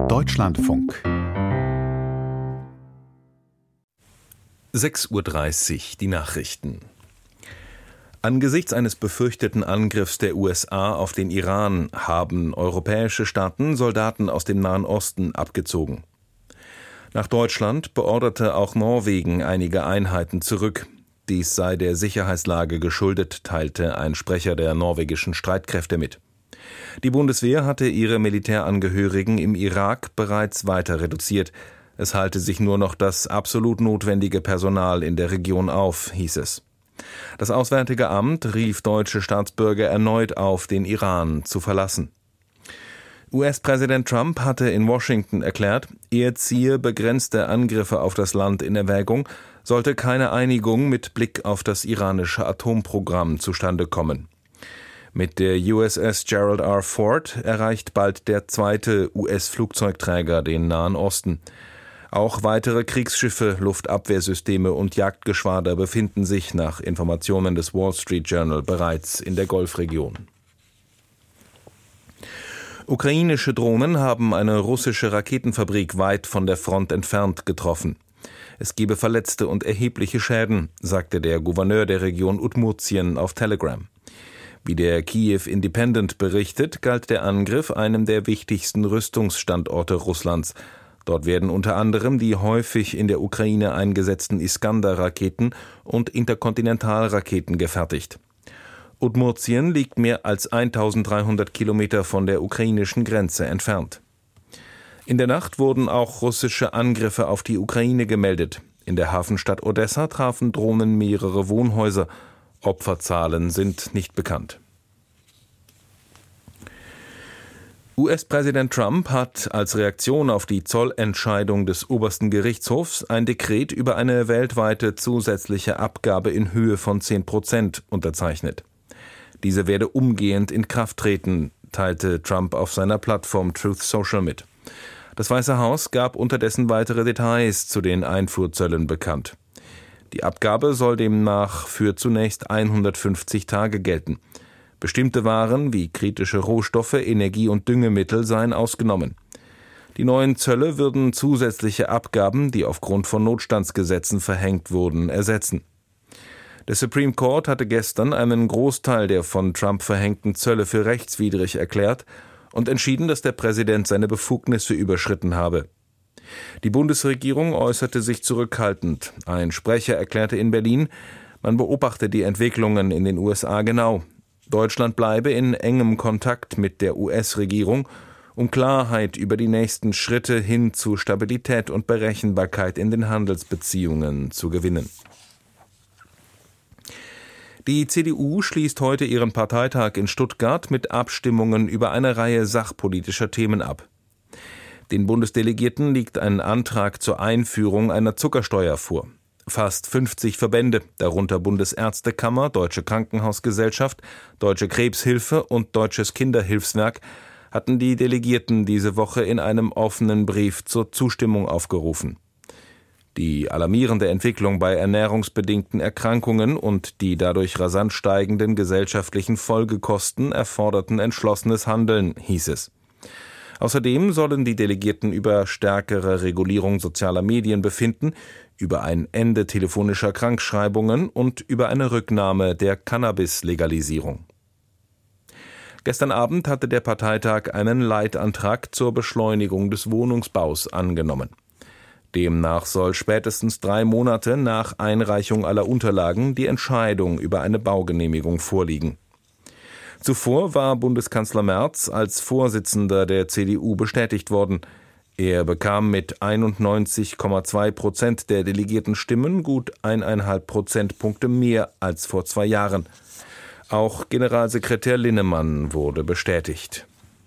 Deutschlandfunk 6:30 Uhr, die Nachrichten. Angesichts eines befürchteten Angriffs der USA auf den Iran haben europäische Staaten Soldaten aus dem Nahen Osten abgezogen. Nach Deutschland beorderte auch Norwegen einige Einheiten zurück. Dies sei der Sicherheitslage geschuldet, teilte ein Sprecher der norwegischen Streitkräfte mit. Die Bundeswehr hatte ihre Militärangehörigen im Irak bereits weiter reduziert. Es halte sich nur noch das absolut notwendige Personal in der Region auf, hieß es. Das Auswärtige Amt rief deutsche Staatsbürger erneut auf, den Iran zu verlassen. US-Präsident Trump hatte in Washington erklärt, er ziehe begrenzte Angriffe auf das Land in Erwägung, sollte keine Einigung mit Blick auf das iranische Atomprogramm zustande kommen. Mit der USS Gerald R. Ford erreicht bald der zweite US-Flugzeugträger den Nahen Osten. Auch weitere Kriegsschiffe, Luftabwehrsysteme und Jagdgeschwader befinden sich nach Informationen des Wall Street Journal bereits in der Golfregion. Ukrainische Drohnen haben eine russische Raketenfabrik weit von der Front entfernt getroffen. Es gebe Verletzte und erhebliche Schäden, sagte der Gouverneur der Region Udmurtien auf Telegram. Wie der Kiew Independent berichtet, galt der Angriff einem der wichtigsten Rüstungsstandorte Russlands. Dort werden unter anderem die häufig in der Ukraine eingesetzten Iskander-Raketen und Interkontinentalraketen gefertigt. Udmurtien liegt mehr als 1300 Kilometer von der ukrainischen Grenze entfernt. In der Nacht wurden auch russische Angriffe auf die Ukraine gemeldet. In der Hafenstadt Odessa trafen Drohnen mehrere Wohnhäuser. Opferzahlen sind nicht bekannt. US-Präsident Trump hat als Reaktion auf die Zollentscheidung des obersten Gerichtshofs ein Dekret über eine weltweite zusätzliche Abgabe in Höhe von 10% unterzeichnet. Diese werde umgehend in Kraft treten, teilte Trump auf seiner Plattform Truth Social mit. Das Weiße Haus gab unterdessen weitere Details zu den Einfuhrzöllen bekannt. Die Abgabe soll demnach für zunächst 150 Tage gelten. Bestimmte Waren wie kritische Rohstoffe, Energie- und Düngemittel seien ausgenommen. Die neuen Zölle würden zusätzliche Abgaben, die aufgrund von Notstandsgesetzen verhängt wurden, ersetzen. Der Supreme Court hatte gestern einen Großteil der von Trump verhängten Zölle für rechtswidrig erklärt und entschieden, dass der Präsident seine Befugnisse überschritten habe. Die Bundesregierung äußerte sich zurückhaltend. Ein Sprecher erklärte in Berlin, man beobachte die Entwicklungen in den USA genau. Deutschland bleibe in engem Kontakt mit der US-Regierung, um Klarheit über die nächsten Schritte hin zu Stabilität und Berechenbarkeit in den Handelsbeziehungen zu gewinnen. Die CDU schließt heute ihren Parteitag in Stuttgart mit Abstimmungen über eine Reihe sachpolitischer Themen ab. Den Bundesdelegierten liegt ein Antrag zur Einführung einer Zuckersteuer vor. Fast 50 Verbände, darunter Bundesärztekammer, Deutsche Krankenhausgesellschaft, Deutsche Krebshilfe und Deutsches Kinderhilfswerk, hatten die Delegierten diese Woche in einem offenen Brief zur Zustimmung aufgerufen. Die alarmierende Entwicklung bei ernährungsbedingten Erkrankungen und die dadurch rasant steigenden gesellschaftlichen Folgekosten erforderten entschlossenes Handeln, hieß es. Außerdem sollen die Delegierten über stärkere Regulierung sozialer Medien befinden, über ein Ende telefonischer Krankschreibungen und über eine Rücknahme der Cannabis-Legalisierung. Gestern Abend hatte der Parteitag einen Leitantrag zur Beschleunigung des Wohnungsbaus angenommen. Demnach soll spätestens 3 Monate nach Einreichung aller Unterlagen die Entscheidung über eine Baugenehmigung vorliegen. Zuvor war Bundeskanzler Merz als Vorsitzender der CDU bestätigt worden. Er bekam mit 91,2% der delegierten Stimmen gut 1,5 Prozentpunkte mehr als vor 2 Jahren. Auch Generalsekretär Linnemann wurde bestätigt.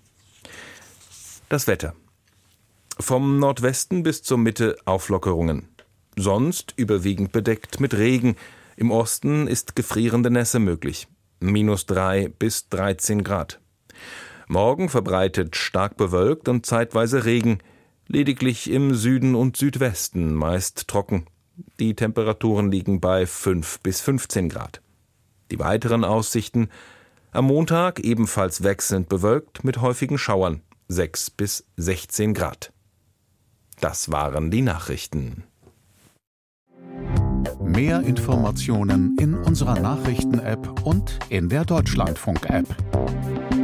Das Wetter. Vom Nordwesten bis zur Mitte Auflockerungen. Sonst überwiegend bedeckt mit Regen. Im Osten ist gefrierende Nässe möglich. -3 bis 13 Grad. Morgen verbreitet stark bewölkt und zeitweise Regen. Lediglich im Süden und Südwesten meist trocken. Die Temperaturen liegen bei 5 bis 15 Grad. Die weiteren Aussichten: am Montag ebenfalls wechselnd bewölkt mit häufigen Schauern. 6 bis 16 Grad. Das waren die Nachrichten. Mehr Informationen in unserer Nachrichten-App und in der Deutschlandfunk-App.